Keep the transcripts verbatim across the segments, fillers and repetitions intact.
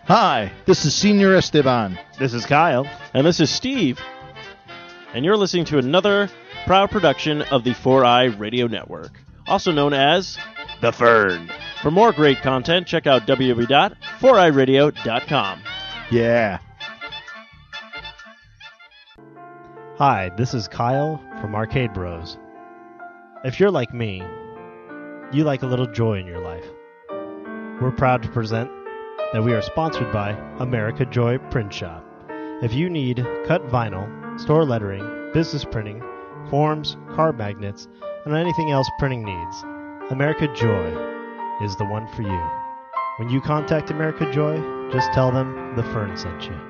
Hi, this is Senior Esteban. This is Kyle. And this is Steve. And you're listening to another proud production of the four eye Radio Network, also known as The Fern. For more great content, check out w w w dot four eye radio dot com. Yeah. Hi, this is Kyle from Arcade Bros. If you're like me, you like a little joy in your life. We're proud to present that we are sponsored by America Joy Print Shop. If you need cut vinyl, store lettering, business printing, forms, card magnets, and anything else printing needs, America Joy is the one for you. When you contact America Joy, just tell them the Fern sent you.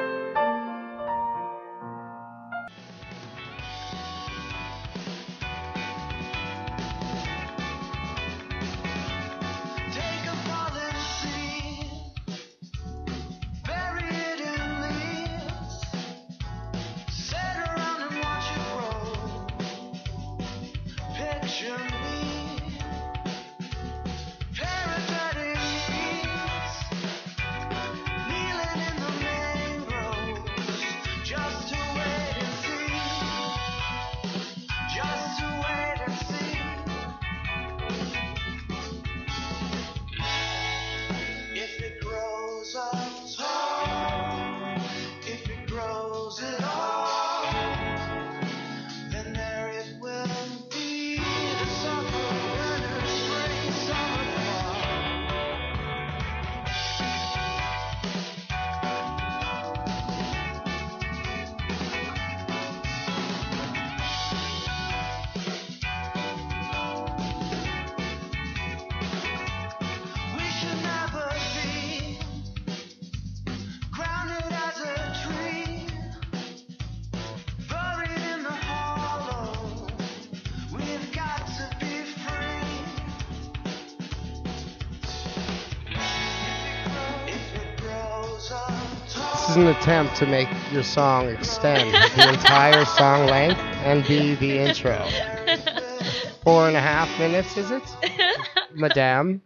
This is an attempt to make your song extend the entire song length and be the intro. Four and a half minutes, is it, madame?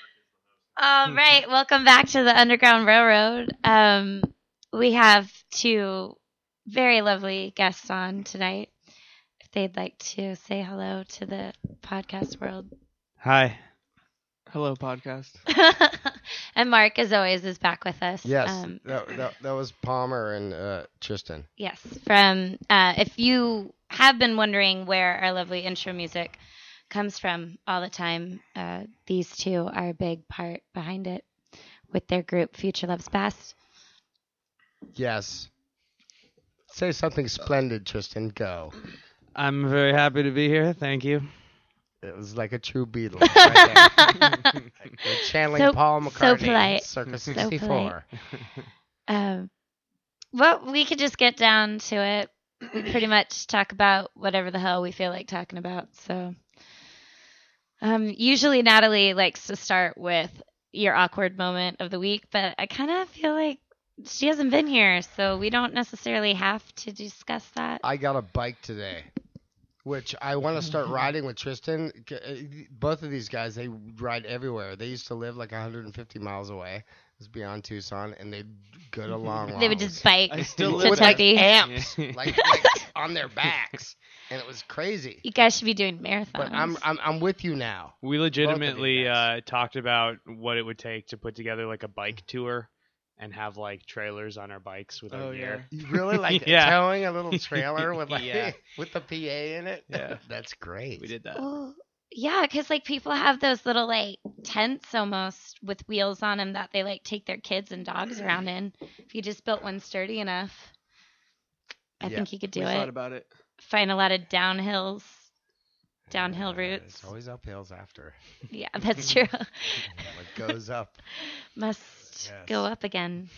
All right, welcome back to the Underground Railroad. Um, we have two very lovely guests on tonight. If they'd like to say hello to the podcast world. Hi. Hello, podcast. And Mark, as always, is back with us. Yes, Um, that, that, that was Palmer and uh, Tristan. yes, from uh, if you have been wondering where our lovely intro music comes from all the time, uh, these two are a big part behind it with their group Future Loves Best. Yes. Say something splendid, Tristan. Go. I'm very happy to be here. Thank you. It was like a true Beatle. Right there. We're channeling So- Paul so McCartney. polite. Circa So sixty-four. Um, well, we could just get down to it. We pretty much talk about whatever the hell we feel like talking about. So, um, usually Natalie likes to start with your awkward moment of the week, but I kind of feel like she hasn't been here, so we don't necessarily have to discuss that. I got a bike today, which I want to start riding with Tristan. G- uh, Both of these guys, they ride everywhere. They used to live like one hundred fifty miles away. It was beyond Tucson, and they'd go to long They would just bike I still to live with like Tempe. amps, like, like on their backs, and it was crazy. You guys should be doing marathons. But I'm I'm I'm with you now. We legitimately guys. uh, talked about what it would take to put together like a bike tour and have like trailers on our bikes with our Oh, gear. You really like Yeah. towing a little trailer with like Yeah. with the P A in it. Yeah. That's great. We did that. Well, yeah, because like people have those little like tents almost with wheels on them that they like take their kids and dogs around in. If you just built one sturdy enough, I Yeah. think you could do we it. thought about it. Find a lot of downhills, downhill Uh, routes. It's always uphills after. Yeah, that's true. What goes up. Must Yes. go up again.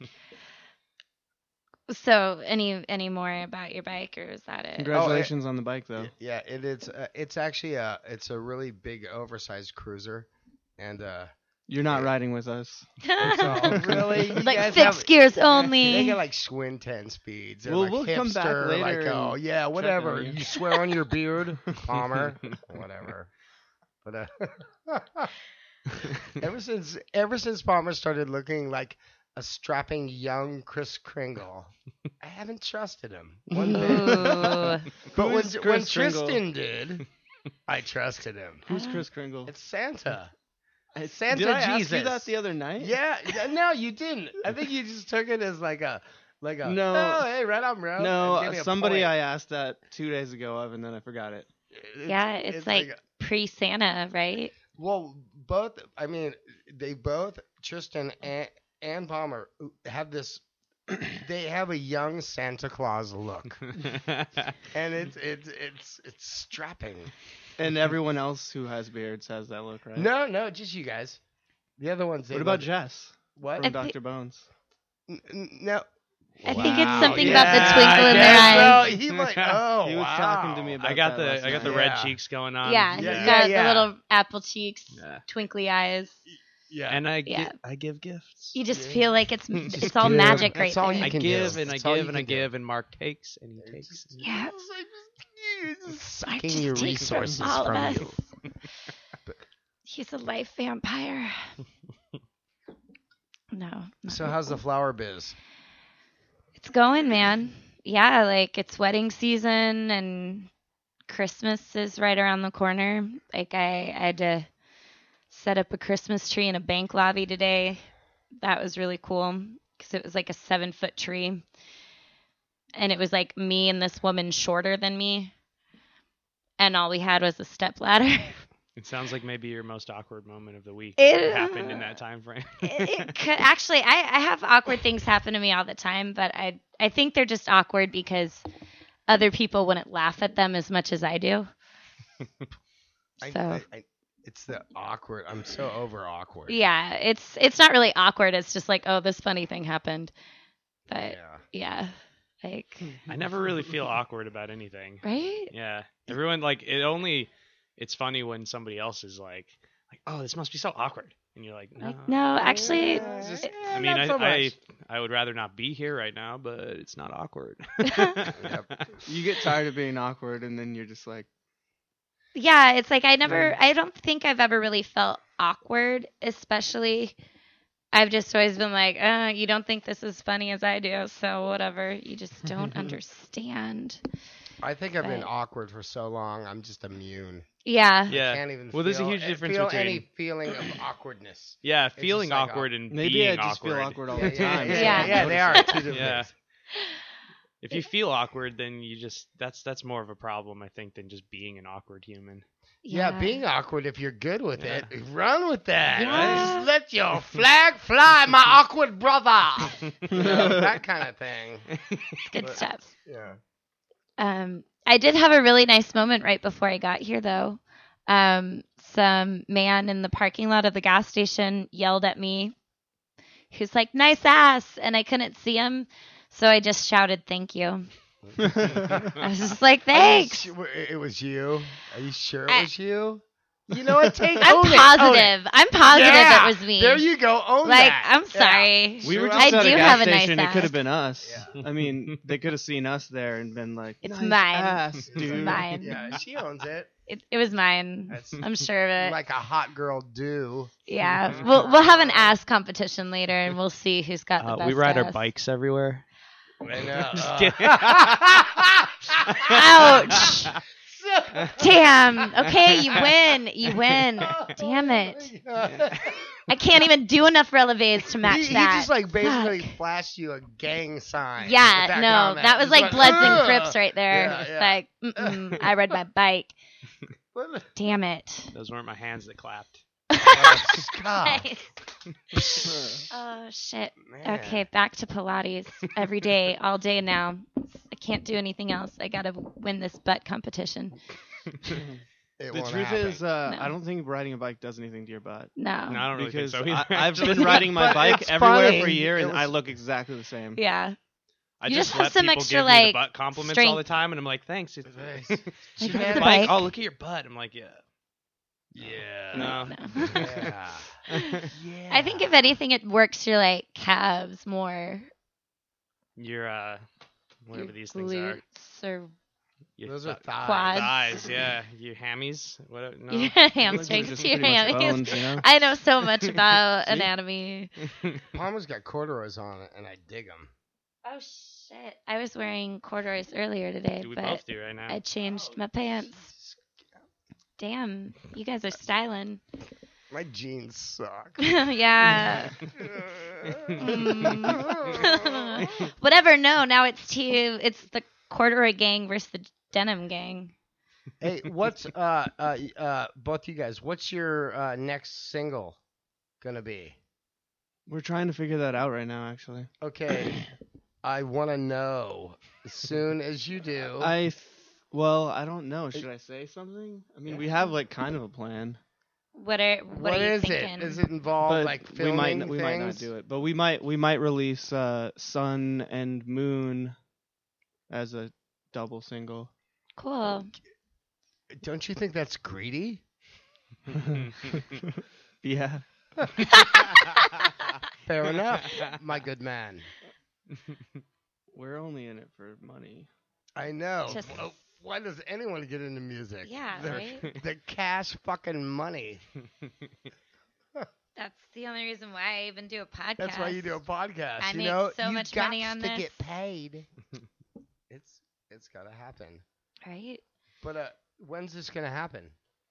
So, any any more about your bike, or is that it? Congratulations on the bike, though. Yeah, it, it's uh, it's actually a it's a really big oversized cruiser, and uh, You're not riding with us. so really you like guys fixed have- gears They only. get like Schwinn ten speeds. Or We'll- like we'll come back hipster, later Like, oh and yeah, whatever. on you. You swear on your beard, Palmer. Whatever. But uh, ever since ever since Palmer started looking like a strapping young Kris Kringle, I haven't trusted him one bit. Ooh. But when, Who's when Kris Kringle? Tristan did, I trusted him. Who's Kris Kringle? It's Santa. I- Santa Did I ask Jesus. you that the other night? Yeah, yeah, no, you didn't. I think you just took it as like a, like a. No. Oh, hey, right on, bro. No, And gave me uh, a somebody point. I asked that two days ago of, and then I forgot it. It's- Yeah, it's, like, a- pre-Santa, right? well, both. I mean, they both Tristan and and Palmer have this. They have a young Santa Claus look, and it's it's it's it's strapping. And everyone else who has beards has that look, right? No, no, just you guys. The other ones. They What about look- Jess what? from I thi- Doctor Bones? N- n- no. I think it's Wow, something yeah, about the twinkle in I their guess eye. so. He like, oh, He was wow. talking to me about I got that the last I got the night. red Yeah. cheeks going on. Yeah, Yeah. he's Yeah, got yeah. the little apple cheeks, Yeah. twinkly eyes. Yeah. And I Yeah. give I give gifts. You just Yeah. feel like it's Just it's all give. magic right That's all there. you I can give do. and I That's all give you and I can do. give and Mark takes and he takes. Yeah. It's like just- just Mark sucking just your takes from resources all of from us. you. He's a life vampire. No, no. So how's the flower biz? It's going, man. Yeah, like it's wedding season and Christmas is right around the corner. Like I, I had to set up a Christmas tree in a bank lobby today. That was really cool because it was like a seven foot tree. And it was like me and this woman shorter than me. And all we had was a step ladder. It sounds like maybe your most awkward moment of the week It- happened in that time frame. it, it could, actually, I, I have awkward things happen to me all the time, but I I think they're just awkward because other people wouldn't laugh at them as much as I do. I, So I, I, it's the awkward. I'm so over awkward. yeah, it's it's not really awkward. It's just like, oh, this funny thing happened. But Yeah. yeah, like I never really feel awkward about anything. right? Yeah. Everyone like it only it's funny when somebody else is like like, oh, this must be so awkward. And you're like, no. Like, no, actually, Yeah, it's just- I mean, not I, so I much. I would rather not be here right now, but it's not awkward. You get tired of being awkward, and then you're just like, yeah, it's like I never, I don't think I've ever really felt awkward, especially. I've just always been like, uh, you don't think this is funny as I do, so whatever. You just don't understand. I think I've been But- awkward for so long. I'm just immune. Yeah. Yeah. I can't even. Well, there's a feel- huge uh, difference feel between any feeling of awkwardness. yeah, just feeling like, awkward and maybe being I just awkward. feel awkward all Yeah, the yeah, time. yeah, so Yeah. I yeah, don't they notice are it. two different Yeah. things. If you feel awkward, then you just that's that's more of a problem, I think, than just being an awkward human. Yeah, being awkward, if you're good with Yeah. it, run with that. Yeah. Just let your flag fly, my awkward brother. You know, that kind of thing. Good But- stuff. Yeah. Um, I did have a really nice moment right before I got here, though. Um, some man in the parking lot of the gas station yelled at me. He was like, "Nice ass," and I couldn't see him, so I just shouted, "Thank you." I was just like, Are you "Thanks." su- It was you. Are you sure it I- was you? You know what? Take I'm own it, own it. positive. I'm positive Yeah, it was me. There you go. Own like, that. I'm Yeah. sorry. We were Sure. just I at do a gas have a nice station. It ass. could have been us. Yeah. I mean, they could have seen us there and been like, It's "Nice mine. ass, It's dude." mine. Yeah, she owns it. It, it was mine. That's I'm sure of it. like a hot girl do. Yeah, we'll we'll have an ass competition later, and we'll see who's got the Uh, best we ride our ass. bikes everywhere. I know. Just uh, kidding. Ouch! Damn. Okay, you win. You win. Damn it! I can't even do enough releves to match he, he that. just like basically Fuck. flashed you a gang sign. Yeah, with that no, comment. that was Just like Bloods and "Ugh." Crips right there. Yeah, it's yeah. like, mm-mm, I ride my bike. What Damn it. Those weren't my hands that clapped. the- God, Nice. Oh shit. man. Okay, back to Pilates every day, all day now. I can't do anything else. I gotta win this butt competition. It The won't truth happen. is, uh, No. I don't think riding a bike does anything to your butt. No. No, I don't really Because think so either. I, I've actually. been riding my But bike it's everywhere funny. for a year, and It I was- look exactly the same. Yeah. I You just, just have let some people extra, give me the like, butt compliments all strength. the time, and I'm like, thanks. It's Nice. Like, She that's had the like, bike. oh, look at your butt. I'm like, yeah. Yeah. No. No. Yeah. I think if anything, it works your like calves more. Your uh, whatever your these things are. glutes or your Those th- are thighs. Quads. thighs. Yeah, you hammies. What? No. Your Those are hamstrings, just your pretty much hammies. bones, you know? I know so much about See? anatomy. Palmer's got corduroys on it, and I dig them. Oh shit! I was wearing corduroys earlier today, Do we but both do right now? I changed my pants. Damn, you guys are styling. My jeans suck. Yeah. Mm. Whatever. No, now it's two. It's the corduroy gang versus the denim gang. Hey, what's uh uh uh both you guys? What's your uh, next single gonna be? We're trying to figure that out right now, actually. Okay, I want to know as soon as you do. I, th- well, I don't know. Should I say something? I mean, we have like kind of a plan, What are what, what are you is thinking? it? Is it involved but like we filming might things? we might not do it. But we might we might release uh, Sun and Moon as a double single. Cool. Don't you think that's greedy? Yeah. Fair enough, my good man. We're only in it for money. I know. Just- Wh- Why does anyone get into music? Yeah, They're, right? they're cash fucking money. That's the only reason why I even do a podcast. That's why you do a podcast. I you make know, so you much got money on to this. get paid. it's it's gotta happen. Right? But uh, when's this gonna happen?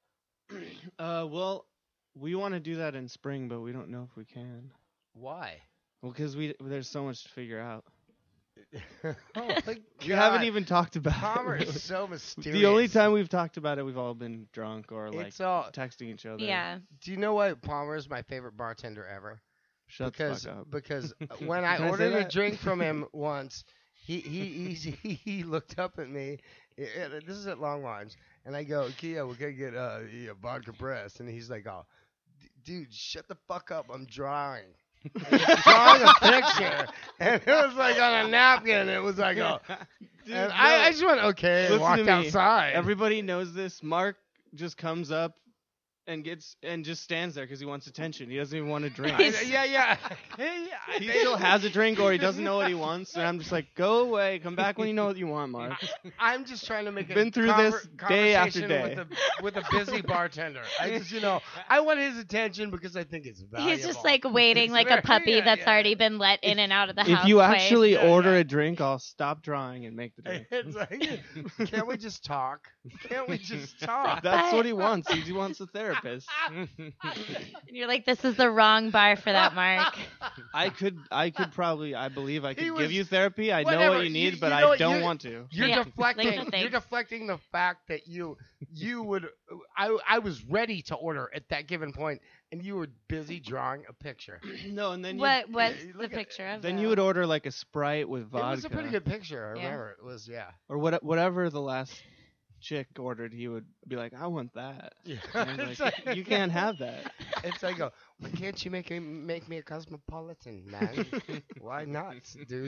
Uh, well, we want to do that in spring, but we don't know if we can. Why? Well, because we there's so much to figure out. oh my We haven't God. even talked about Palmer it. is so mysterious. The only time we've talked about it, we've all been drunk or like It's all. texting each other. Yeah. Do you know why Palmer is my favorite bartender ever? Shut because the fuck up. because when I Can I say ordered a that? drink from him once, he he he he, he looked up at me. i- i- This is at Long Lines, and I go, Kia, we're gonna get uh yeah, vodka press, and he's like, oh, "D- dude, shut the fuck up, I'm drawing. And he's drawing a picture, and it was like on a napkin. It was like, oh, Dude, and no. I, I just went okay and Listen walked to me. outside. Everybody knows this. Mark just comes up and gets and just stands there because he wants attention. He doesn't even want to drink. I- yeah, yeah. Hey, I- He still has a drink or he doesn't know what he wants, and I'm just like, go away, come back when you know what you want, Mark. I'm just trying to make a Been through conver- this day after conversation day. with a, with a busy bartender. I just, you know, I want his attention because I think it's valuable. He's just like waiting It's like very- a puppy yeah, that's yeah. already been let in and out of the house. If you twice. actually Yeah, order yeah. a drink, I'll stop drawing and make the drink. It's like, can't we just talk? Can't we just talk? That's what he wants. He wants a therapist. And you're like, this is the wrong bar for that, Mark. I could, I could probably, I believe I He could was- give you therapy. I know whatever, what you need, you- but you know I what, don't you- want to. You're Yeah, deflecting. like the thing. You're deflecting the fact that you you would. I I was ready to order at that given point, and you were busy drawing a picture. No, and then you, What what's Yeah, the look at- picture of? then though? you would order like a Sprite with vodka. It was a pretty good picture. I Yeah. remember it was yeah. Or what, whatever the last chick ordered, he would be like, I want that. Yeah. And I'm It's like, like- you can't have that. It's like, oh, why can't you make me make me a cosmopolitan, man? Why not, dude?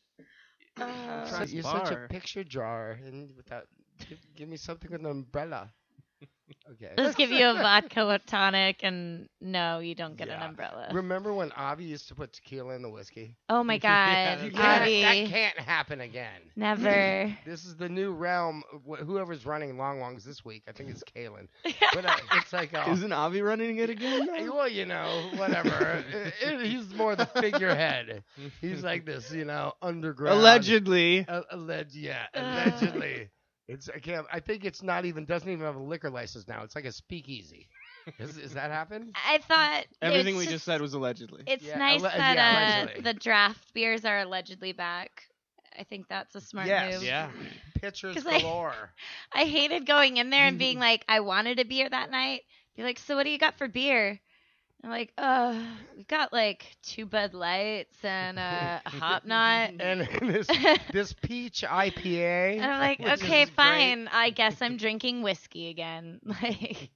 Uh, So Nice you're such a bar. picture drawer, and without give, give me something with an umbrella. Okay. let's give you a vodka tonic, and no, you don't get an Yeah. umbrella. Remember when Avi used to put tequila in the whiskey? Oh my God, You can't- Avi, that can't happen again. never. This is the new realm. Wh- Whoever's running Long Longs this week, I think it's Kalen. But uh, it's like, oh, Isn't Avi running it again? Uh, well, you know, whatever. It- it- he's more the figurehead. He's like this, you know, underground. Allegedly. Uh, alleged, yeah, Uh. allegedly. It's I can't. I think it's not even doesn't even have a liquor license now. It's like a speakeasy. Is, is that happen? I thought Everything it's we just said was allegedly. It's Yeah, nice alle- that yeah, uh, allegedly. the draft beers are allegedly back. I think that's a smart Yes. move. Yeah. Pictures 'Cause I- galore. I hated going in there and being like, I wanted a beer that night. Be like, so what do you got for beer? I'm like, uh, we got like two Bud Lights and uh, a Hop Knot. And this this peach I P A. And I'm like, which is okay, great. fine. I guess I'm drinking whiskey again. Like,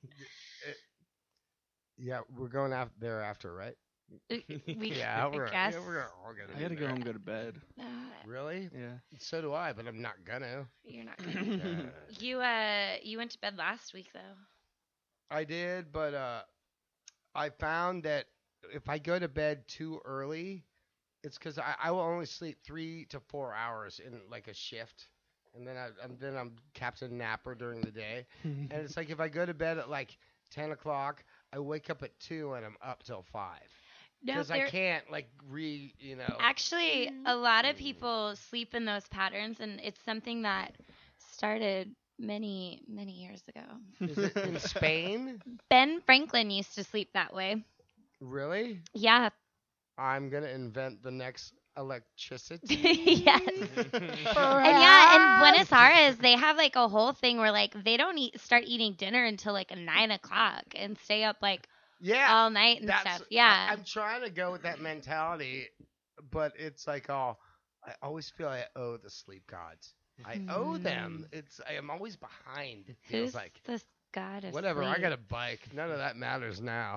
Yeah, we're going out there after, right? we, Yeah, I we're, guess. yeah, we're all gonna. I do gotta go that. home and go to bed. Uh, Really? Yeah. So do I, but I'm not gonna. you're not gonna. Uh, You uh, you went to bed last week though. I did, but uh, I found that if I go to bed too early, it's because I, I will only sleep three to four hours in like a shift. and then I, I'm then I'm Captain Napper during the day. And it's like if I go to bed at like ten o'clock, I wake up at two and I'm up till five. No, Because I there- can't like re, you know. Actually, a lot of people sleep in those patterns, and it's something that started many, many years ago. Is it in Spain? Ben Franklin used to sleep that way. Really? Yeah. I'm gonna invent the next electricity. Yes. And yeah, in Buenos Aires, they have like a whole thing where like they don't eat start eating dinner until like nine o'clock and stay up like Yeah. all night and That's, stuff. Yeah. I, I'm trying to go with that mentality, but it's like, oh, I always feel I owe the sleep gods. I owe them. It's I am always behind. It feels Who's like this god of whatever. I sleep? got a bike. None of that matters now.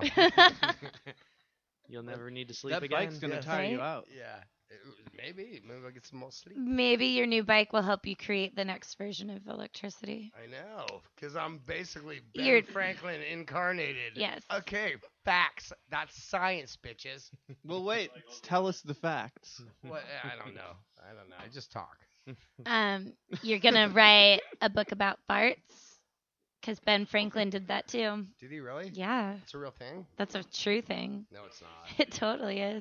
You'll never need to sleep That again. bike's gonna Yeah. tire you Right? out. yeah, it- maybe maybe I'll get some more sleep. Maybe your new bike will help you create the next version of electricity. I know, because I'm basically Ben You're- Franklin incarnated. Yes. Okay, facts. That's science, bitches. Well, wait. Tell us the facts. What? I don't know. I don't know. I just talk. Um, you're gonna write a book about farts, because Ben Franklin did that too. Did he really? Yeah, It's a real thing? that's a true thing. No, it's not. It totally is.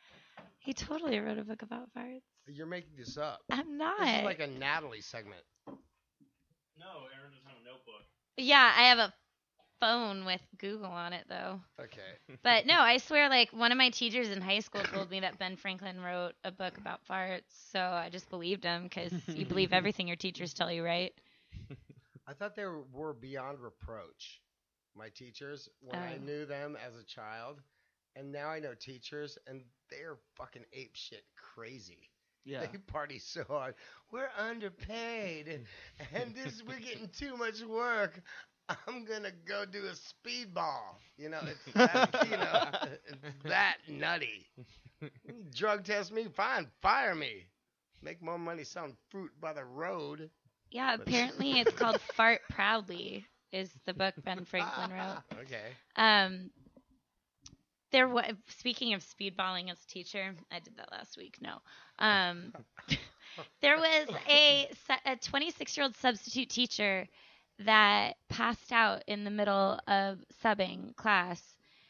He totally wrote a book about farts. You're making this up. I'm not. This is like a Natalie segment. No, Aaron doesn't have a notebook. Yeah, I have a phone with Google on it though. Okay. But no, I swear, like one of my teachers in high school told me that Ben Franklin wrote a book about farts, so I just believed him because you believe everything your teachers tell you, right? I thought they were, were beyond reproach. My teachers, when I Oh. knew them as a child, and now I know teachers, and they're fucking ape shit crazy. Yeah. They party so hard. We're underpaid, and this we're getting too much work. I'm gonna go do a speedball. You know, it's that, you know, it's that nutty. Drug test me, fine, fire me. Make more money selling fruit by the road. Yeah, apparently it's called Fart Proudly, is the book Ben Franklin wrote. Okay. Um, there was, speaking of speedballing as a teacher, I did that last week. No, um, there was a se- a twenty-six year old substitute teacher that passed out in the middle of subbing class,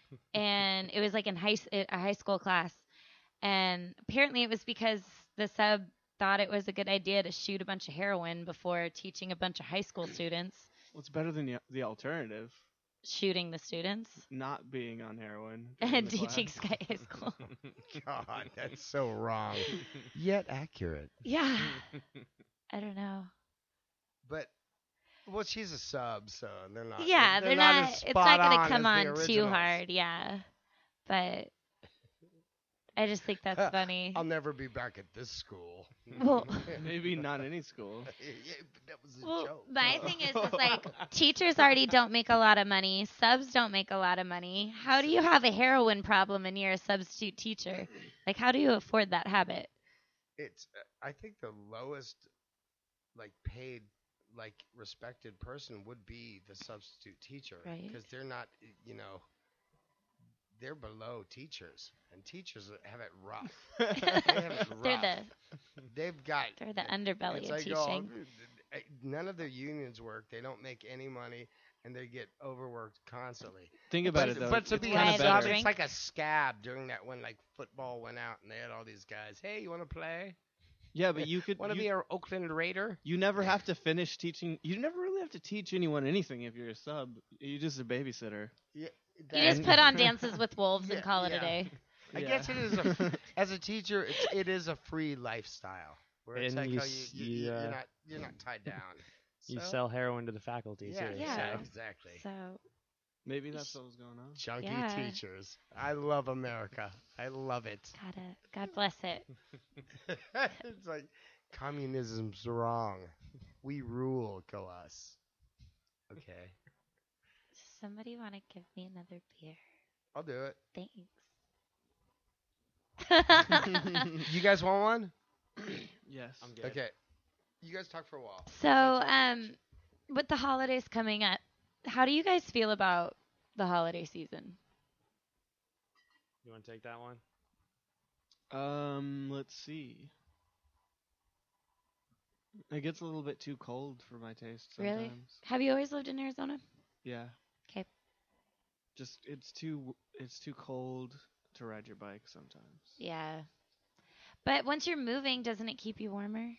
and it was like in high s- a high school class, and apparently it was because the sub thought it was a good idea to shoot a bunch of heroin before teaching a bunch of high school students, What's better than the, the alternative? shooting the students Not being on heroin. during and the teaching class. Sky High School. God, that's so wrong. Yet accurate. Yeah. I don't know. But well, she's a sub, so they're not. Yeah, they're, not, as it's spot not going to on come as the on too originals. hard, yeah. But I just think that's funny. I'll never be back at this school. Well- Maybe not any school. Yeah, but that was a Well, joke. my thing is, is like teachers already don't make a lot of money. Subs don't make a lot of money. How do you have a heroin problem and you're a substitute teacher? Like, how do you afford that habit? It's uh, I think the lowest like paid like respected person would be the substitute teacher Right. because they're not you know they're below teachers and teachers have it rough. They have it rough. They're the They've got they're the underbelly it's of like, oh, teaching. uh, none of their unions work. They don't make any money and they get overworked constantly. Think about But, it though. but to it's be Why a kinda they sub, better. drink? it's like a scab during that when like football went out and they had all these guys. Hey, you want to play? Yeah, but you could. Want to you, be our Oakland Raider? you never have to finish teaching. You never really have to teach anyone anything if you're a sub. You're just a babysitter. Yeah, You just that- put on Dances with Wolves Yeah, and call it yeah. a day. I Yeah. guess it is a, as a teacher, it's, it is a free lifestyle where it's And like you how s- you, you, you, uh, you're not you're not tied down. You So, sell heroin to the faculty yeah, too. Yeah. So. exactly. So Maybe that's what was going on. Chunky Yeah. teachers. I love America. I love it. gotta God bless it. It's like communism's wrong. We rule, go us. Okay, Somebody want to give me another beer? I'll do it. Thanks. You guys want one? Yes. I'm good. Okay. You guys talk for a while. So, um, with the holidays coming up, how do you guys feel about the holiday season? You want to take that one? Um. Let's see. It gets a little bit too cold for my taste sometimes. Really? Have you always lived in Arizona? Yeah. 'Kay. Just it's too it's too cold to ride your bike sometimes. Yeah. But once you're moving, doesn't it keep you warmer?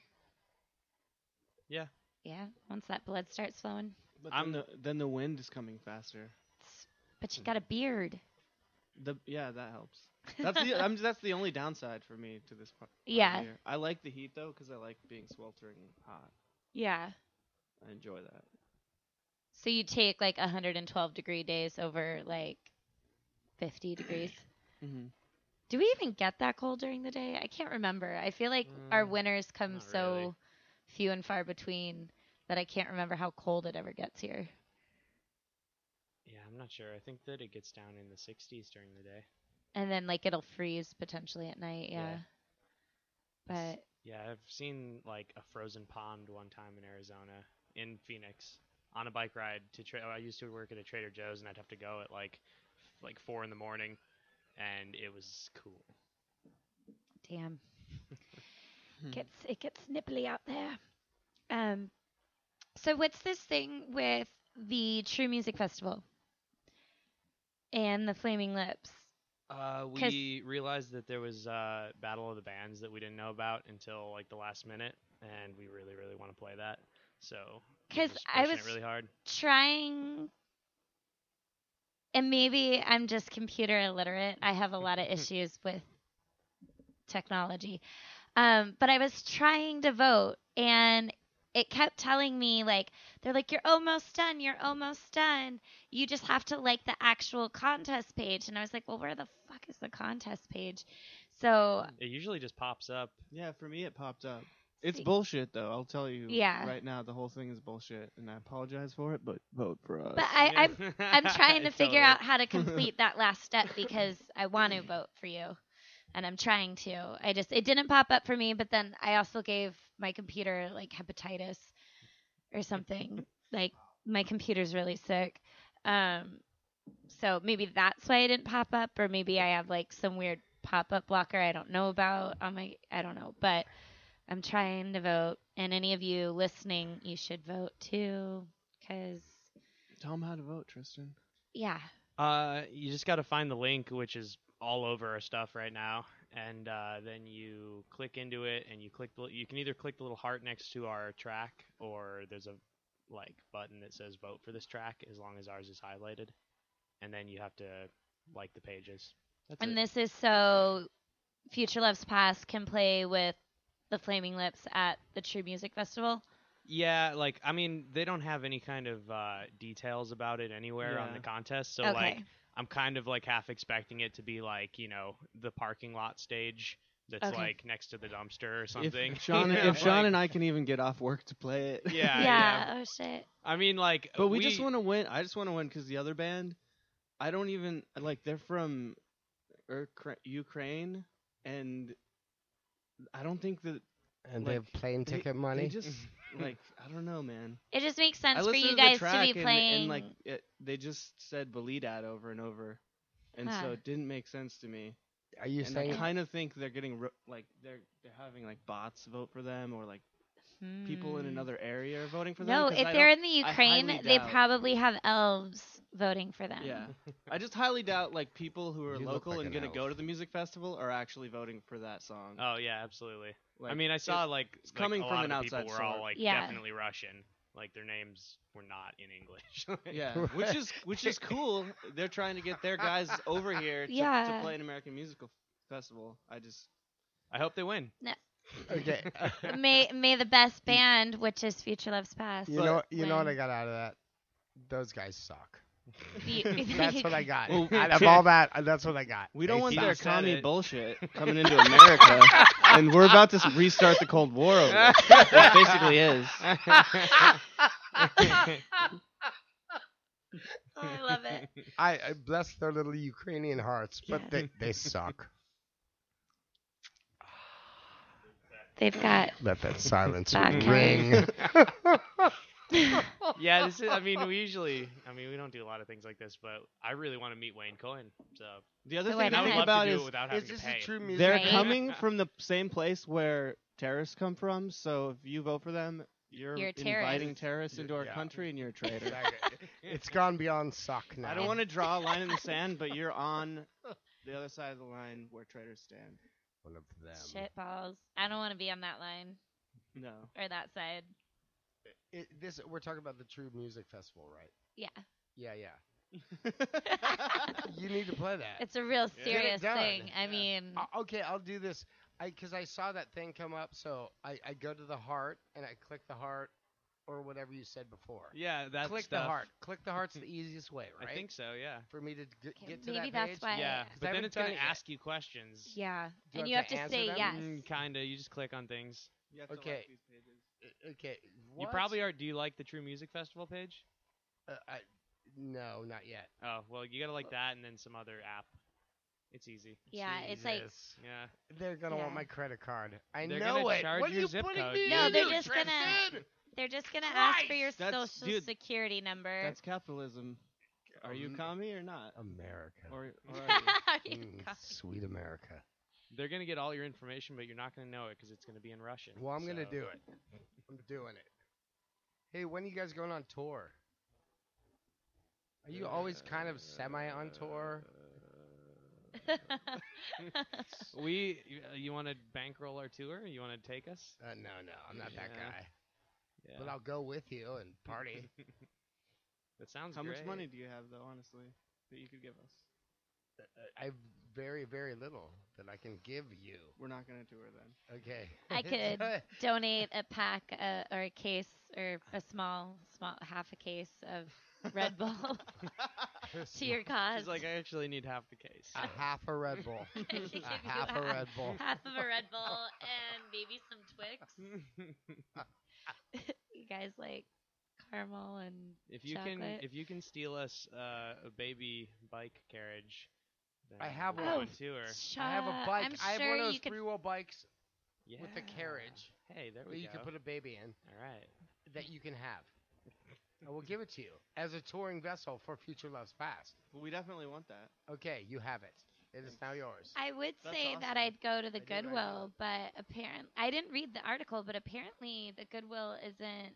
Yeah. Yeah. Once that blood starts flowing. But I'm- then the, then the wind is coming faster. But you got a beard. The yeah, that helps. That's the I'm, that's the only downside for me to this part. part of Yeah. the year. I like the heat though because I like being sweltering hot. Yeah. I enjoy that. So you take like one hundred twelve degree days over like fifty degrees. Mm-hmm. Do we even get that cold during the day? I can't remember. I feel like our Mm, winters come not so really. few and far between that I can't remember how cold it ever gets here. Yeah, I'm not sure. I think that it gets down in the sixties during the day. And then like it'll freeze potentially at night, yeah. Yeah. But Yeah, I've seen like a frozen pond one time in Arizona, in Phoenix, on a bike ride to. Tra- I used to work at a Trader Joe's, and I'd have to go at like, f- like four in the morning, and it was cool. damn. gets it gets nipply out there. Um so what's this thing with the True Music Festival and the Flaming Lips? Uh, 'Cause- we realized that there was uh, Battle of the Bands that we didn't know about until like the last minute, and we really, really want to play that. So, we're 'Cause just I pushing was- it really hard. Trying, and maybe I'm just computer illiterate. I have a lot of issues with technology. Um, but I was trying to vote, and it kept telling me, like, they're like, you're almost done, you're almost done. You just have to like the actual contest page. And I was like, well, where the fuck is the contest page? So, It usually just pops up. Yeah, for me it popped up. It's See- bullshit though. I'll tell you. Yeah. Right now, the whole thing is bullshit, and I apologize for it. But vote for us. but I, I'm I'm trying to figure Totally. out how to complete that last step because I want to vote for you, and I'm trying to. I just it didn't pop up for me, but then I also gave my computer like hepatitis or something. Like my computer's really sick, um, so maybe that's why it didn't pop up, or maybe I have like some weird pop-up blocker I don't know about on my. I don't know, but I'm trying to vote, and any of you listening, you should vote too, because Tell them how to vote, Tristan. yeah. Uh, you just got to find the link, which is all over our stuff right now, and uh, then you click into it, and you click. The, you can either click the little heart next to our track, or there's a like button that says "Vote for this track," as long as ours is highlighted, and then you have to like the pages. That's And it. this is so Future Loves Past can play with the Flaming Lips at the True Music Festival. Yeah, like I mean, they don't have any kind of uh, details about it anywhere on Yeah. the contest, so Okay. like I'm kind of like half expecting it to be like you know the parking lot stage that's Okay. like next to the dumpster or something. If Sean, you know, if Sean like- and I can even get off work to play it. yeah, Yeah. yeah. Oh shit. I mean, like, But we, just want to win. I just want to win because the other band, I don't even like. They're from Ukra- Ukraine, and I don't think that And they Like, have plane they- ticket money. They just like I don't know, man. It just makes sense I for listened you to the guys to track be and, playing. and like it, they just said Belidad over and over, and Huh. so it didn't make sense to me. Are you and saying I kind of think they're getting ro- like they're they're having like bots vote for them, or like people in Hmm. another area are voting for them. No, 'cause if I they're don't- in the I Ukraine, highly they doubt- probably have elves voting for them. Yeah, I just highly doubt like people who are You look local like and an gonna go elf. to the music festival are actually voting for that song. Oh yeah, absolutely. I Like, mean, I saw it- like it's like, coming a from lot an of the people outside were all source. like Yeah. definitely Russian. Like their names were not in English. Yeah, which is which is cool. They're trying to get their guys over here to, Yeah. to play an American musical festival. I just I hope they win. okay? may may the best band, which is Future Loves Past. you know, you know what I win. got out of that? Those guys suck. You- That's what I got. Well, out of all that, uh, that's what I got. we don't They want suck. their said commie it. bullshit coming into America, and we're about to s- restart the Cold War over this. It basically is. Oh, I love it. I, I bless their little Ukrainian hearts, but Yeah. they, they suck. They've got Let that silence Back ring. Yeah, this is. I mean, we usually. I mean, we don't do a lot of things like this, but I really want to meet Wayne Coyne. So The other So thing wait, to I would think love about to do is it without having Is to this pay. a true music? they're Right. coming from the same place where terrorists come from. So if you vote for them, you're, You're a inviting terrorist. terrorists into our Yeah. country, and you're a traitor. Exactly. It's gone beyond suck now. I don't want to draw a line in the sand, but you're on the other side of the line where traitors stand. One of them. Shit balls. I don't want to be on that line No. or that side. It, this we're talking about the True Music Festival, right? Yeah. Yeah, yeah. You need to play that. It's a real Get it serious done. thing. I Yeah. mean, Uh, okay, I'll do this. I because I saw that thing come up, so I, I go to the heart and I click the heart or whatever you said before. Yeah, that click stuff. the heart. Click the heart's the easiest way, right? I think so. Yeah. For me to g- Okay, get to maybe that that's page. why- Yeah, I but then haven't it's gonna done it yet. ask you questions. yeah. Do I and you have have to to answer say them? yes. Mm, kinda. You just click on things. You have to Okay. like these pages. Uh, Okay. You what? probably are. Do you like the True Music Festival page? Uh, I, no, not yet. Oh, well, you gotta like that and then some other app. It's easy. Yeah, it's like Jesus. Yeah. They're gonna want Yeah. my credit card. I They're know gonna it. charge what are your you zip putting code, me dude. No, in, they're you just gonna- Tristan? they're just gonna ask for your That's- social dude, security number. That's capitalism. Are you Um, commie or not? America. Or, or are you? Mm, sweet America. They're gonna get all your information, but you're not gonna know it because it's gonna be in Russian. Well, I'm gonna so- do it. I'm doing it. Hey, when are you guys going on tour? Are you always kind of semi on tour? We, you, uh, you want to bankroll our tour? You want to take us? Uh, no, no, I'm not that Yeah. guy. Yeah. But I'll go with you and party. That sounds How great. much money do you have, though, honestly, that you could give us? Uh, I have very, very little that I can give you. We're not going to tour then. Okay. I could donate a pack uh, or a case or a small, small half a case of Red Bull to your cause. She's like, I actually need half the case. a half a Red Bull. I could give a you half a Red Bull. half of a Red Bull and maybe some Twix. You guys like caramel and if you chocolate? can, if you can steal us uh, a baby bike carriage, then I have we'll one. go Oh. on tour. Shut I have a bike. I'm I have sure one of those you could. three wheel bikes Yeah. with a carriage Hey, there that we you go. can put a baby in All right. that you can have. I will give it to you as a touring vessel for Future Loves Past. Well, we definitely want that. Okay, you have it. It is now yours. I would That's say that awesome. I'd go to the I do, I Goodwill, but apparently I didn't read the article, but apparently the Goodwill isn't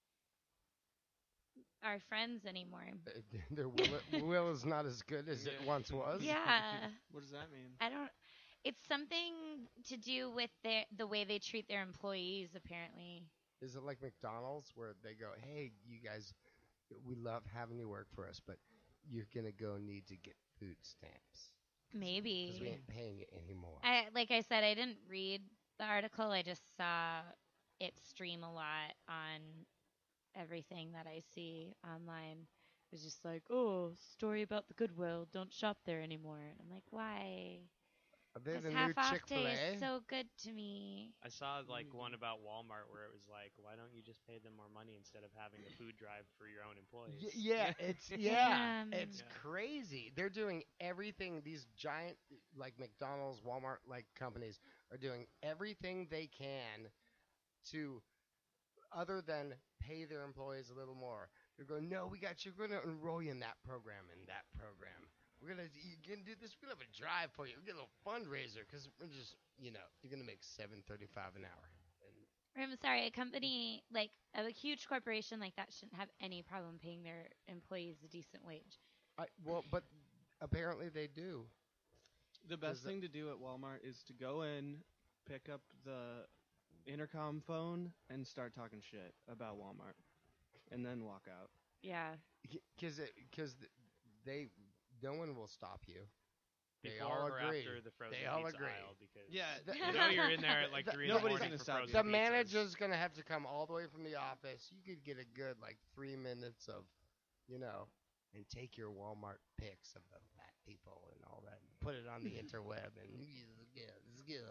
our friends anymore. Uh, Their will, will is not as good as it once was. Yeah, What does that mean? I don't. It's something to do with their the way they treat their employees. Apparently, Is it like McDonald's where they go, "Hey, you guys, we love having you work for us, but you're gonna go need to get food stamps because we maybe. ain't paying it anymore." I like I said, I didn't read the article. I just saw it stream a lot on everything that I see online. It was just like, oh, story about the Goodwill. Don't shop there anymore. And I'm like, why? Are they This the new half off Chick Fil day A? is so good to me. I saw like one about Walmart where it was like, why don't you just pay them more money instead of having a food drive for your own employees? Y- yeah, it's yeah, Um, it's Yeah. crazy. They're doing everything. These giant, like McDonald's, Walmart, like companies are doing everything they can to, other than pay their employees a little more. They're going, no, we got you. We're gonna enroll you in that program, in that program. We're gonna you can do this. We're gonna have a drive for you. We're gonna have a fundraiser because we're just, you know, you're gonna make seven thirty-five an hour. And I'm sorry, a company like a huge corporation like that shouldn't have any problem paying their employees a decent wage. I, well, but apparently they do. The best Does it- thing to do at Walmart is to go in, pick up the intercom phone, and start talking shit about Walmart, and then walk out. Yeah. Because because they no one will stop you. They Before all or agree. after the frozen They all pizza agree. aisle because Yeah, The- you know you're in there at like the- three in the nobody's morning gonna for stop you. frozen The pizzas. manager's gonna have to come all the way from the office. You could get a good like three minutes of, you know, and take your Walmart pics of the fat people and all that, and put it on the interweb, and yeah, it's good.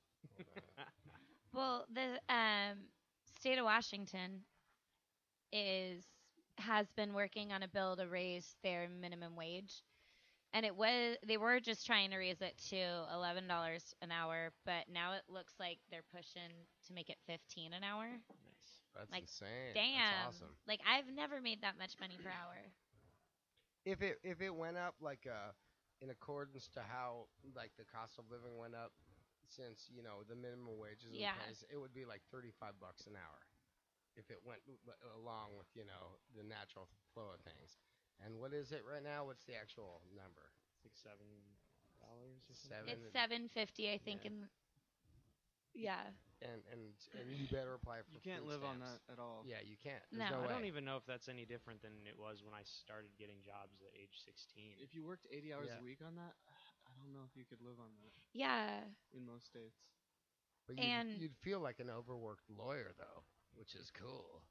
Well, the um, state of Washington is has been working on a bill to raise their minimum wage, and it was they were just trying to raise it to eleven dollars an hour, but now it looks like they're pushing to make it fifteen an hour. Nice. That's Like, insane. Damn. That's awesome. Like I've never made that much money per hour. If it if it went up like uh in accordance to how like the cost of living went up since you know the minimum wage is in Yeah. place, it would be like thirty-five bucks an hour if it went l- along with you know the natural flow of things. And what is it right now? What's the actual number? It's like seven dollars or something. Seven. It's seven fifty, I think. Yeah. In yeah. And and and you better apply for. You can't food live on stamps. that at all. Yeah, you can't. No. There's no, I way. don't even know if that's any different than it was when I started getting jobs at age sixteen. If you worked eighty hours Yeah. a week on that, I don't know if you could live on that Yeah. in most states. But you'd, and- you'd feel like an overworked lawyer though, which is cool.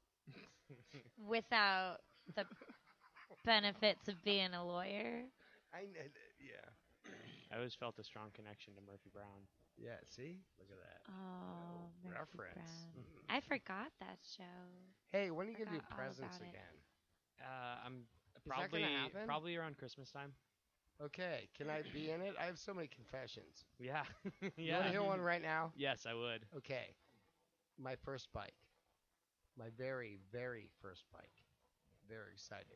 Without the benefits of being a lawyer. I kn- yeah. I always felt a strong connection to Murphy Brown. Yeah, see? Look at that. Oh, Murphy Reference. Brown. Mm. I forgot that show. Hey, when are you going to do Forgot all presents about it. again? Uh, I'm that gonna probably happen? probably around Christmas time. Okay, can I be in it? I have so many confessions. Yeah, You want yeah. to hear one right now? Yes, I would. Okay. My first bike. My very, very first bike. Very excited.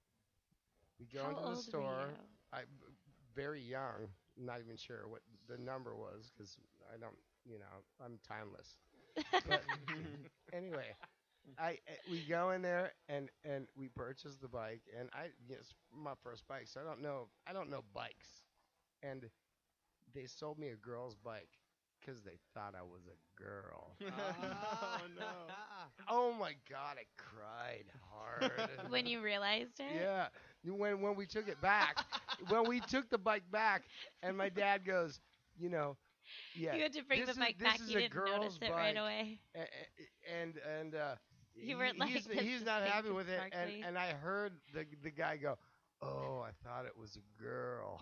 We go How into old the store. were you? I very young, not even sure what the number was because I don't, you know, I'm timeless. But anyway, I uh, we go in there and and we purchase the bike, and I you know, it's my first bike, so I don't know I don't know bikes, and they sold me a girl's bike because they thought I was a girl. Oh, no. Oh my God, I cried hard. When you realized it? Yeah. When when we took it back, when we took the bike back, and my dad goes, you know, yeah. You had to bring this the is- bike this back. is You a didn't notice girl's it right bike, away. a- a- And and uh, You weren't he- like, he's, "This he's is not pink happy and with it, and sparkly." and I heard the the guy go, oh, I thought it was a girl.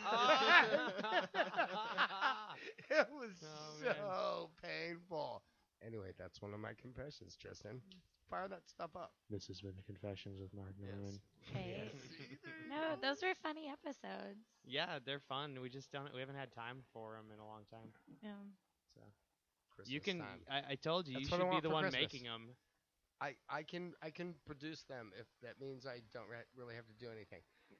It was Oh, man. so painful. Anyway, that's one of my confessions, Tristan. Fire that stuff up. This has been Confessions with Mark Yes. Norman. Okay. No, those were funny episodes. Yeah, they're fun. We just don't. We haven't had time for them in a long time. Yeah. So Christmas you can. time. I, I told you, That's you what I should be want the for one Christmas. making them. I, I can I can produce them if that means I don't re- really have to do anything.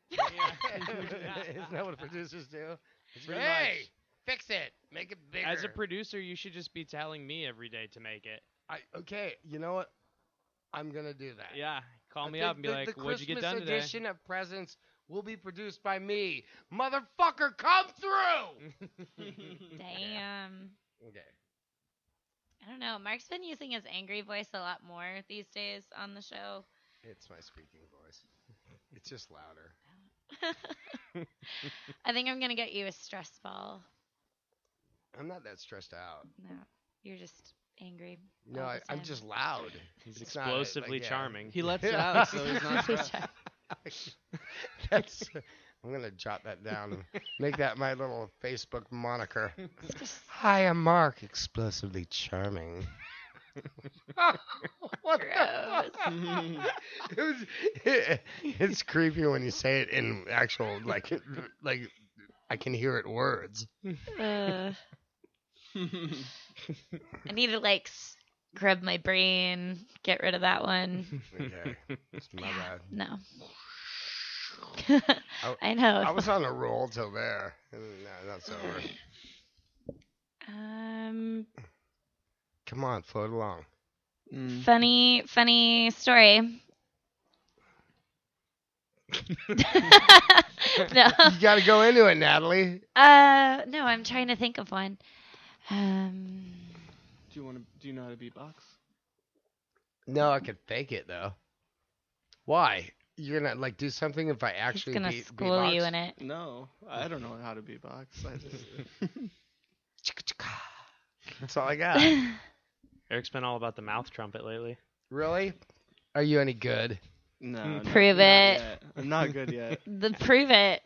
Isn't that what producers do? It's Pretty hey, much. fix it, make it bigger. As a producer, you should just be telling me every day to make it. I, okay, you know what? I'm gonna do that. Yeah, call I me think up and be the, like, the "What'd you get Christmas done today?" edition of Presents will be produced by me. Motherfucker, come through. Damn. Okay. I don't know. Mark's been using his angry voice a lot more these days on the show. It's my speaking voice. It's just louder. I think I'm gonna get you a stress ball. I'm not that stressed out. No, you're just angry. No, all I, the I'm time. just loud. He's It's not a- explosively like, yeah. charming. He lets it out, so he's not stressed. That's. I'm gonna jot that down and make that my little Facebook moniker. Hi, I'm Mark, explosively charming. What the fuck? It was- it- it's creepy when you say it in actual like like I can hear it words. Uh, I need to like scrub my brain, get rid of that one. Okay, it's my bad. No. I- I know. I was on a roll till there. No, that's over. Um, Come on, float along. Mm. funny, funny story. no. You got to go into it, Natalie. Uh, no, I'm trying to think of one. Um, Do you want to? Do you know how to beatbox? No, I could fake it though. Why? You're gonna like do something if I he's actually gonna beat, school you beatbox? in it. No, I don't know how to beatbox. I just, That's all I got. Eric's been all about the mouth trumpet lately. Really? Are you any good? no, not- Prove not it. yet. I'm not good yet. The prove it.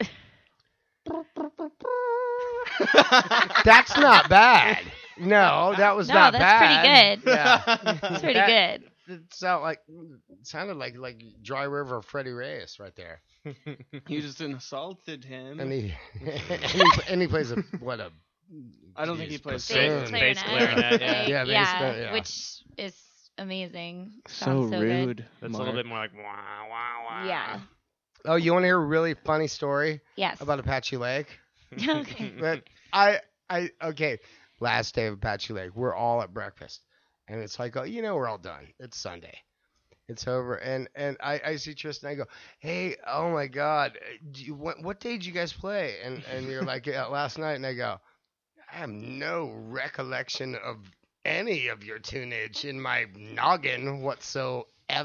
That's not bad. No, that was No, not that's bad. pretty good. Yeah. It's pretty That- good. It sound like it sounded like like Dry River Freddie Reyes right there. You just insulted him. And he and he, and he plays a what a. I don't think he geez, plays bassoon. Bass Bass clarinet. clarinet, yeah. Yeah, bass clarinet, yeah. which is amazing. So, Sounds so good. rude. That's Mark. a little bit more like wah wah wah. Yeah. Oh, you want to hear a really funny story Yes. about Apache Lake? Okay. But I, I, okay. Last day of Apache Lake, we're all at breakfast, and it's like, oh, you know, we're all done. It's Sunday. It's over, and and I, I see Tristan. I go, hey, oh my God, do you, what what day did you guys play? And and you're like, yeah, last night. And I go, I have no recollection of any of your tunage in my noggin whatsoever.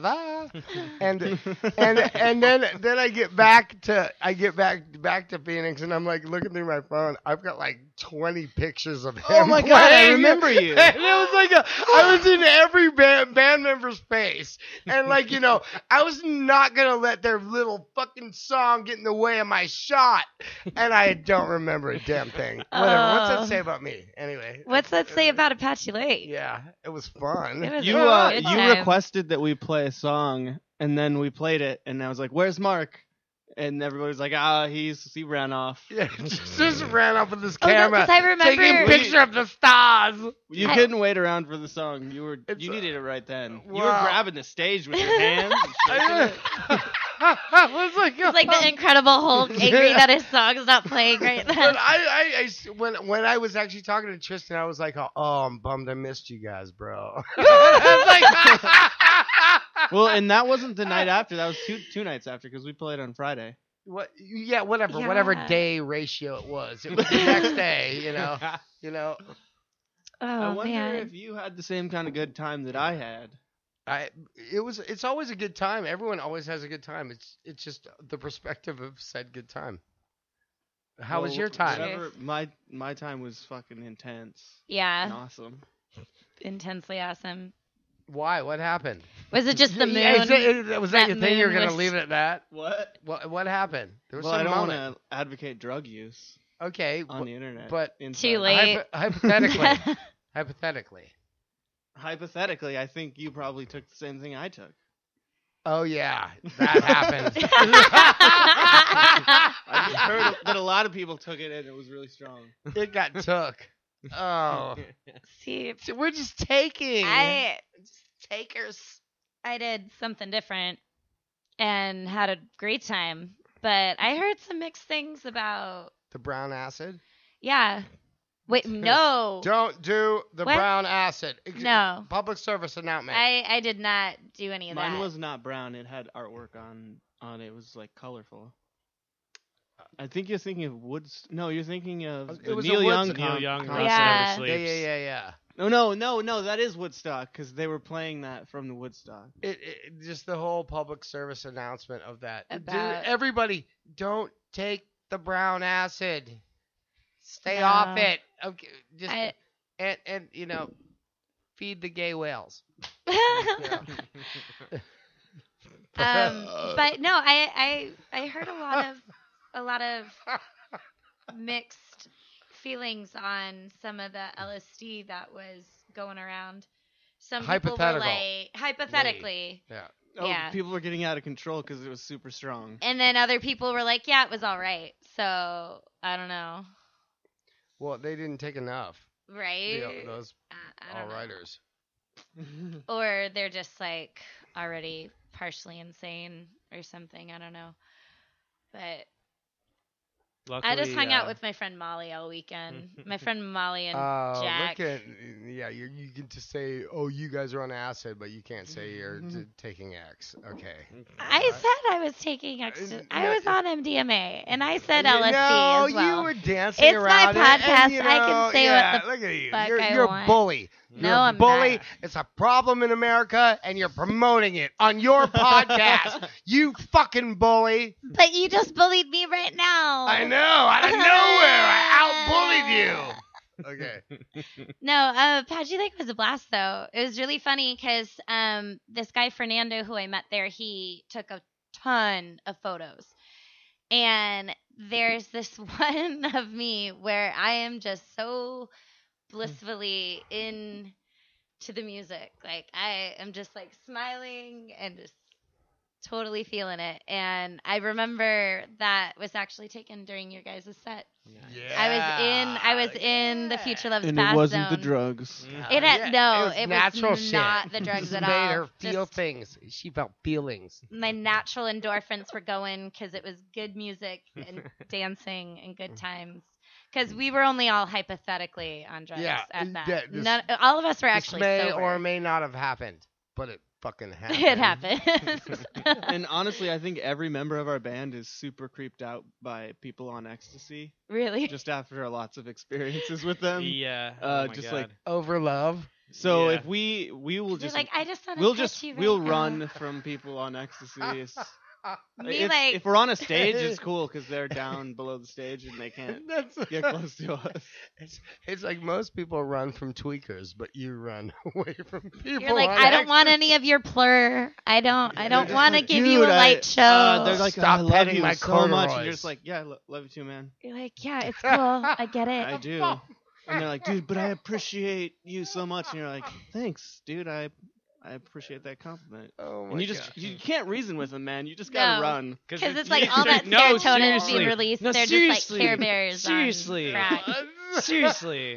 and and and then then I get back to I get back back to Phoenix, and I'm like looking through my phone. I've got like twenty pictures of him. Oh my God, I playing. remember you. And it was like a, I was in every band, band member's face, and like you know, I was not gonna let their little fucking song get in the way of my shot, and I don't remember a damn thing. Whatever. What's Oh. that say about me? Anyway. What's that say about Apache Lake? Yeah, it was fun. It was You a uh, good you time. requested that we play a song, and then we played it, and I was like, "Where's Mark?" And everybody was like, "Ah, he's he ran off." Yeah, just, just ran up with this Oh, no, camera, 'cause I remember- taking a picture of the stars. You I- couldn't wait around for the song. You were It's, you uh, needed it right then. You were wow. grabbing the stage with your hands. and shaking it. I was like, It's like the Incredible Hulk, angry that his song's not playing right But then. I, I, I s- when when I was actually talking to Tristan, I was like, oh, oh, I'm bummed I missed you guys, bro. I was like, Well, and that wasn't the night after. That was two two nights after because we played on Friday. what? Yeah, whatever, whatever Yeah. day ratio it was. It was the next day, you know. You know, I Oh, wonder man. if you had the same kind of good time that I had. I it was it's always a good time. Everyone always has a good time. It's it's just the perspective of said good time. How was Well, your time? whatever- my my time was fucking intense Yeah, and awesome. intensely awesome. Why? What happened? Was it just the moon? Yeah, is it- is- was that, That your thing? You were moon gonna was- leave it at that? What? What what happened? There was Well, I some don't want moment. to advocate drug use Okay, on bu- the internet. but inside. Too late. hypo- hypothetically, hypothetically. Hypothetically, I think you probably took the same thing I took. Oh yeah, that happened. I just heard that a lot of people took it and it was really strong. It got took. Oh, See, so we're just taking. I just takers. I did something different and had a great time, but I heard some mixed things about. The brown acid. Yeah. Wait, no. Don't do the What? brown acid. Ex- No. Public service announcement. I I did not do any of Mine that. was not brown. It had artwork on on it. It was like colorful. I think you're thinking of Woods. No, you're thinking of It the was a Neil Woods- Young. Neil con- Young, concert. Ross Yeah. Never yeah, Sleeps. yeah, yeah, yeah. No, no, no, no. That is Woodstock because they were playing that from the Woodstock. It, it just the whole public service announcement of that. Dude, About- everybody, don't take the brown acid. Stay No. off it. Okay, just I- and and you know, feed the gay whales. um, but no, I, I I heard a lot of a lot of mixed feelings on some of the L S D that was going around. Some people were Hypothetical. like hypothetically, Yeah. Oh, Yeah. people were getting out of control because it was super strong. and then other people were like, yeah, it was all right. So I don't know, Well, they didn't take enough. right? The, those I, I all don't know. righters. Or they're just like already partially insane or something. I don't know. But I just Luckily, hung out uh, with my friend Molly all weekend. My friend Molly and Oh, Jack. look at yeah. You you get to say, oh, you guys are on acid, but you can't say you're t- taking X. Okay. I said I was taking extra. I was on M D M A, and I said L S D no, as well. you were dancing It's my around it, and, podcast. you I can know, say what yeah, the look at you. fuck You're, I you're want. a bully. You're No, a I'm bully. not. It's a problem in America, and you're promoting it on your podcast. You fucking bully. But you just bullied me right now. I know. Out of nowhere, I out bullied you. Okay. No, uh, Apache Lake was a blast, though. It was really funny because um, this guy, Fernando, who I met there, he took a ton of photos. And there's this one of me where I am just so blissfully in to the music. Like, I am just, like, smiling and just totally feeling it. And I remember that was actually taken during your guys' set. Yeah. I was in I was in the Future Love's And Bath it wasn't Zone. the drugs. It had, no, it was it natural was shit. not the drugs Just at made all. her feel Just things. She felt feelings. my natural endorphins were going because it was good music and dancing and good times. Because we were only all hypothetically on drugs Yeah, at that. yeah, this- None, all of us were This actually may sober. or may not have happened, but it fucking happened. It happened. And honestly, I think every member of our band is super creeped out by people on ecstasy. Really? Just after lots of experiences with them. Yeah. Uh, oh my just God. like Over love. so, Yeah. if we we will You're just like, I just want to we'll touch just you right we'll now. run from people on ecstasy. It's- Me, if, like, if we're on a stage, it's cool because they're down below the stage and they can't That's get close to us. It's, it's like most people run from tweakers, but you run away from people. You're like, on I don't want ecstasy. any of your plur. I don't. I They're don't just want to like, give you a "Dude, I- light show. Uh, they're like, Stop I love petting you my so much, and corduroys. you're just like, yeah, I lo- love you too, man. You're like, yeah, it's cool. I get it. I do. And they're like, dude, but I appreciate you so much, and you're like, thanks, dude. I I appreciate that compliment. Oh my And you just God. you can't reason with them, man. You just gotta No. run. Because it- it's like you- all that no, serotonin is being seriously. released. No, They're seriously. just like Care Bears. Seriously. On crack. Seriously.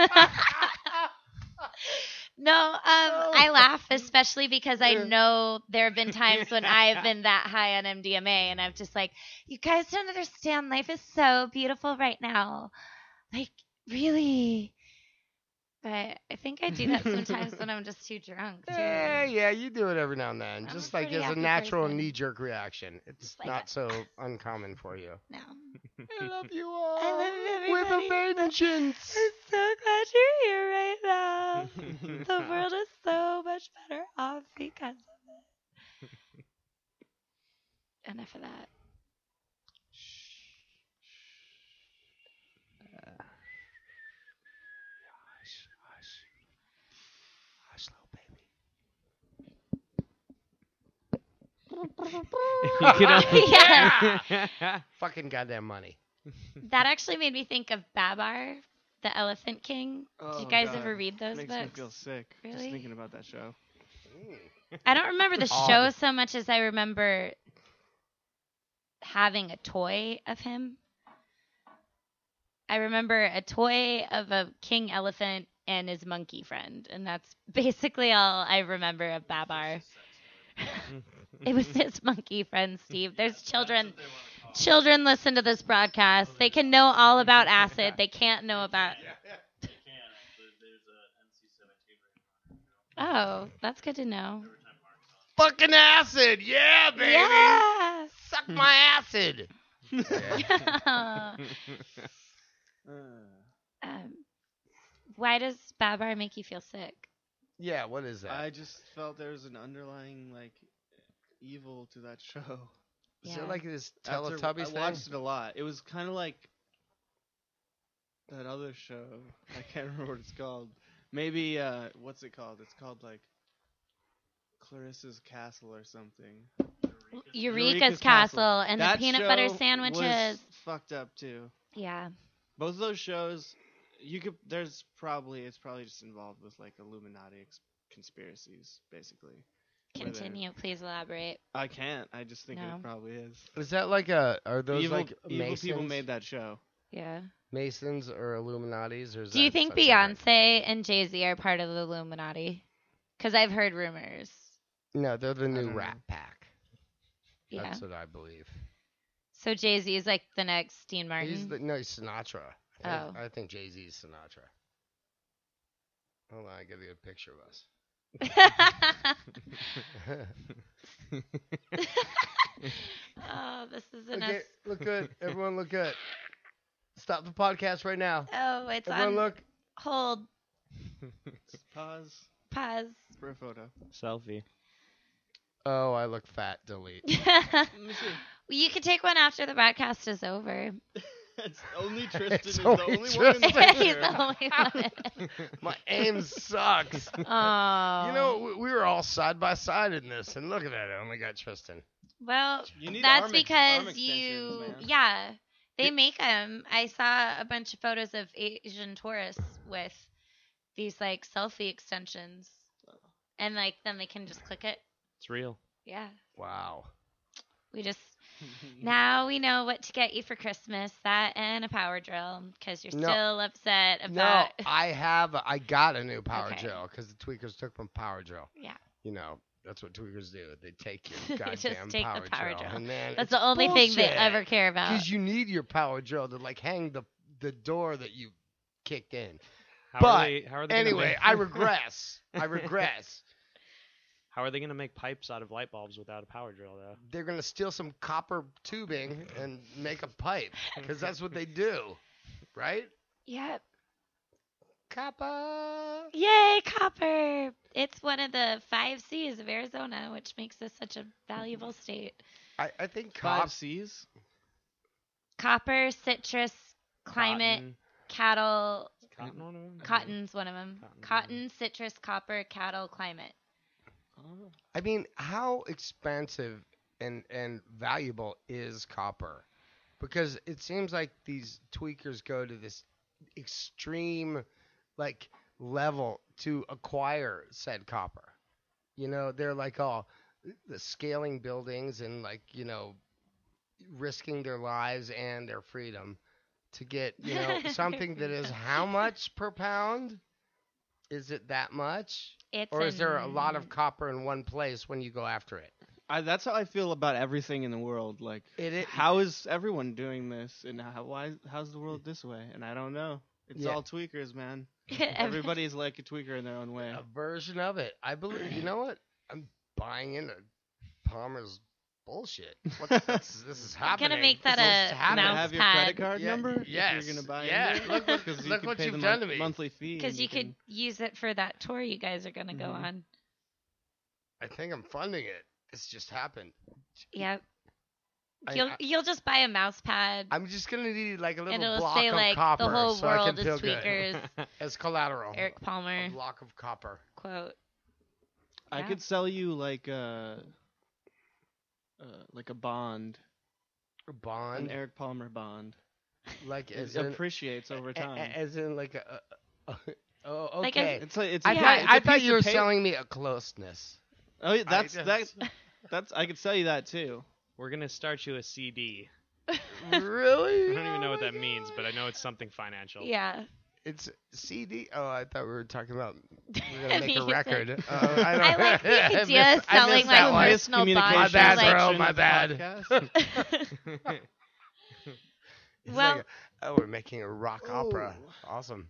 No, um, I laugh especially because I know there have been times when I've been that high on M D M A and I'm just like, you guys don't understand. Life is so beautiful right now. Like, really. But I think I do that sometimes when I'm just too drunk, too. Yeah, yeah, you do it every now and then, I'm just a like pretty as a happy natural person. knee-jerk reaction. It's Like not a- so uncommon for you. No. I love you all. I love with everybody. a vengeance. I'm so glad you're here right now. The world is so much better off because of it. Enough of that. You can Yeah. Fucking goddamn money. That actually made me think of Babar, the Elephant King. Did Oh, you guys God. ever read those Makes books? me feel sick just Really? thinking about that show. I don't remember the Odd. show so much as I remember having a toy of him. I remember a toy of a king elephant and his monkey friend, and that's basically all I remember of Babar. It was his monkey friend, Steve. There's children. Children listen to this broadcast. They can know all about acid. They can't know about. Oh, that's good to know. Fucking acid, yeah, baby. Yeah. Suck my acid. um, why does Babar make you feel sick? Yeah, what is that? I just felt there was an underlying like evil to that show. Is Yeah. it like this After- Teletubbies I thing? watched it a lot. It was kind of like that other show. I can't remember what it's called. Maybe uh, what's it called? It's called like Clarissa's Castle or something. Eureka's, Eureka's Castle, Castle. and That the peanut butter show sandwiches. was fucked up too. Yeah. Both of those shows, you could. There's probably it's probably just involved with like Illuminati ex- conspiracies, basically. where they're- Continue. Please elaborate. I can't. I just think No. it probably is. Is that like a? Are those evil, like evil Masons? people made that show. Yeah. Masons or Illuminatis, or is Do you that think something different? Beyonce and Jay Z are part of the Illuminati? Because I've heard rumors. No, they're the new don't Rat know. Pack. Yeah. That's what I believe. So Jay Z is like the next Dean Martin. He's the no, he's Sinatra. I think, Oh. I think Jay Z's Sinatra. Hold on, I give you a picture of us. Oh, this is look, enough. at, look good, everyone. Look good. Stop the podcast right now. Oh, it's Everyone, on look. hold. Pause Pause. for a photo. Selfie. Oh, I look fat. Delete. Let me see. You could take one after the broadcast is over. It's only Tristan It's is the only only one in the Tristan. He's picture. the only one. My aim sucks. Oh. You know, we, we were all side by side in this, and look at that. I only got Tristan. Well, You need that's arm ex- because arm extensions, you, man. yeah, they make them. I saw a bunch of photos of Asian tourists with these like selfie extensions, and like then they can just click it. It's real. Yeah, Wow. We just now we know what to get you for Christmas. That and a power drill because you're No. still upset No, about. I have. I got a new power Okay. drill because the tweakers took my power drill. Yeah. You know, that's what tweakers do. They take your They goddamn just take the power, power drill. drill. And then That's the only thing they bullshit. ever care about. Because you need your power drill to like hang the the door that you kicked in. How But are they, how are they gonna Anyway, make- I regress. I regress. How are they going to make pipes out of light bulbs without a power drill, though? They're gonna steal some copper tubing and make a pipe because that's what they do, right? Yep. Copper. Yay, copper! It's one of the five C's of Arizona, which makes this such a valuable state. I, I think Five cop. C's. Copper, citrus, climate, Cotton. cattle. Cotton one of them? Cotton's one of them. Cotton. Cotton, citrus, copper, cattle, climate. I mean, how expensive and and valuable is copper? Because it seems like these tweakers go to this extreme, like, level to acquire said copper. You know, they're like all the scaling buildings and like you know, risking their lives and their freedom to get you know something that is how much per pound? Is it that much? It's Or is there a an- lot of copper in one place when you go after it? I, that's how I feel about everything in the world. Like, It, it how is everyone doing this, and how why how's the world this way? And I don't know. It's Yeah. all tweakers, man. Every- Everybody's like a tweaker in their own way. a version of it. I believe. You know what? I'm buying into Palmer's bullshit. What this, this is happening. gonna make that This a is Can I happening. mouse have your pad. credit card Yeah, number? if yes, You're gonna buy yeah. into it? Look what- 'Cause you look could what pay you've the done mon- to me. Monthly fee. Because and you can- could use it for that tour you guys are gonna go Mhm. on. I think I'm funding it. This just happened. Yep. I, You'll I, you'll just buy a mouse pad I'm just gonna need like a little and it'll block say of like copper the whole so I world can is feel good. tweakers. As collateral. Eric Palmer A block of copper. quote. I Yeah. could sell you like a, uh, like a bond, A an bond. Eric Palmer bond. Like It as in, appreciates over a- time. a- as in like a. a, a oh, okay. Like a- It's like it's. I a Yeah. pa- thought, it's I a thought piece you of were pa- selling me a closeness. Oh, yeah, that's I that's that's. I could sell you that too. We're going to start you a C D. Really? I don't even know Oh what my that means, God. but I know it's something financial. Yeah. It's C D. Oh, I thought we were talking about we're gonna make You a said- record. Oh, I, don't, I like the I idea missed- of I selling missed like that one. personal bonds. My for, bad, like, bro. My bad. Podcast. It's Well- like, oh, we're making a rock opera. Awesome.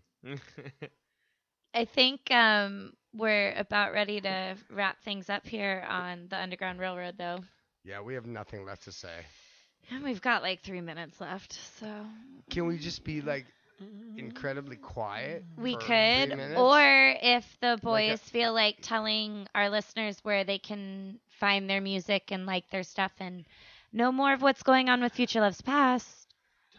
I think um, we're about ready to wrap things up here on the Underground Railroad, though. Yeah, we have nothing left to say. And we've got like three minutes left, so Can we just be like incredibly quiet? we for three could. minutes? Or if the Like a- boys feel like telling our listeners where they can find their music and like their stuff and know more of what's going on with Future Loves Past.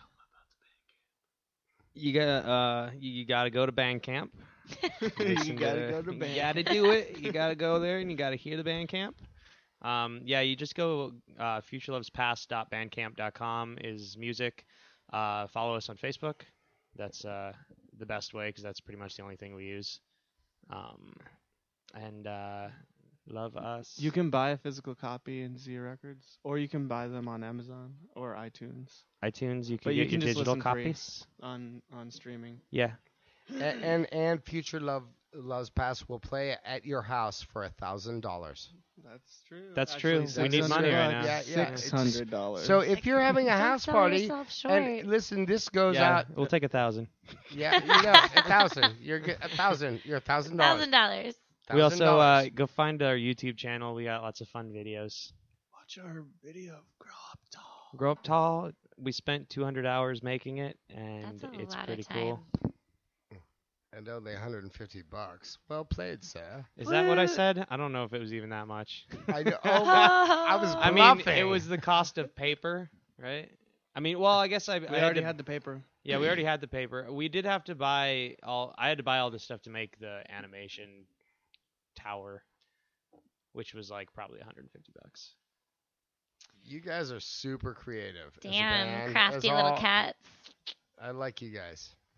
You got uh, you, you got to go to Bandcamp. You Listen gotta go to You Bandcamp. got to do it. You got to go there and you got to hear the Bandcamp. Um, yeah, you just go uh, future loves past dot bandcamp dot com is music. Uh, follow us on Facebook. That's uh, the best way because that's pretty much the only thing we use. Um, and uh, love us. You can buy a physical copy in Zia Records, or you can buy them on Amazon or iTunes iTunes. You can But get you can your just digital listen free. copies. on on streaming. Yeah. A- and and Future Love Loves Past will play at your house for a thousand dollars. That's true. That's true. We need money right now. Yeah, yeah. Six hundred dollars. So if you're having a Don't house sell party, yourself short. and listen, this goes yeah, out. we'll take a thousand. Yeah, you know, a thousand. You're get a thousand. You're a thousand dollars. Thousand dollars. We also uh, dollars. go find our YouTube channel. We got lots of fun videos. watch our video of Grow Up Tall. Grow Up Tall. We spent two hundred hours making it, and That's a it's lot pretty of time. cool. And only one hundred fifty bucks. Well played, sir. Is that what I said? I don't know if it was even that much. I know. Oh, I was I bluffing. mean, it was the cost of paper, right? I mean, well, I guess I, We I had already to, had the paper. yeah, we already had the paper. We did have to buy all. I had to buy all this stuff to make the animation tower, which was like probably one hundred fifty bucks. You guys are super creative. as a Damn, band, crafty as little all- cats. I like you guys.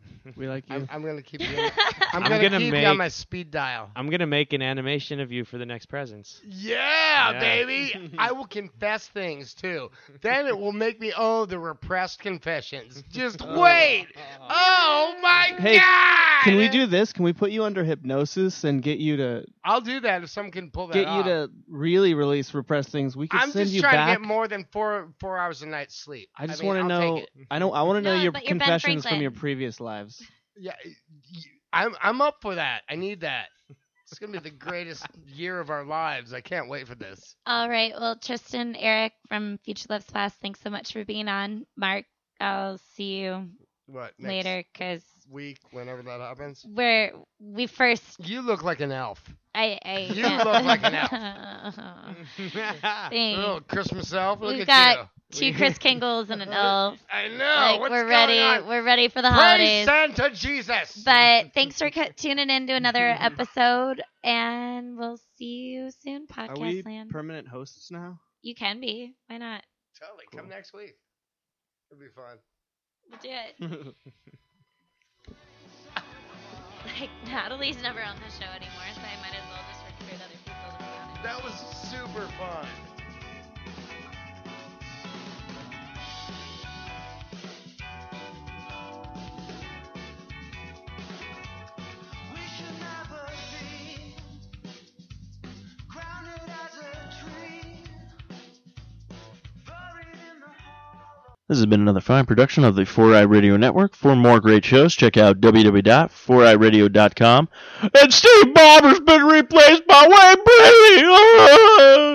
We like you. I'm, I'm gonna keep you. In, I'm, I'm gonna, gonna keep you make- on my speed dial. I'm gonna make an animation of you for the next presents. Yeah, Yeah. baby. I will confess things too. Then it will make me owe the repressed confessions. Just wait. Oh my Hey, God. Can we do this? Can we put you under hypnosis and get you to I'll do that if someone can pull that get you off. to really release repressed things? We can I'm send just you trying back. to get more than four four hours a night sleep. I just mean, want to I'll know. take it. I know. I want to know No, your but you're Ben confessions from Franklin. your previous lives. Yeah, y- I'm I'm up for that. I need that. It's gonna be the greatest year of our lives. I can't wait for this. All right. Well, Tristan, Eric from Future Loves Past, thanks so much for being on. Mark, I'll see you What next later because week, whenever that happens? we're we first. You look like an elf. I I You look like an elf. Oh, Christmas elf. Look We've at got you. two Chris Kingles and an elf. I know. Like, What's we're going ready. on? We're ready for the Praise holidays. Santa Jesus. But thanks for cu- tuning in to another episode, and we'll see you soon, Are Podcast we Land. permanent hosts now? You can be. Why not? Totally. Come next week. It'll be fun. We'll do it. Like, Natalie's never on the show anymore, so I might as well just recruit other people to be on it. That was super fun. This has been another fine production of the four eye Radio Network. For more great shows, check out w w w dot four eye radio dot com. And Steve Ballmer's been replaced by Wayne Brady!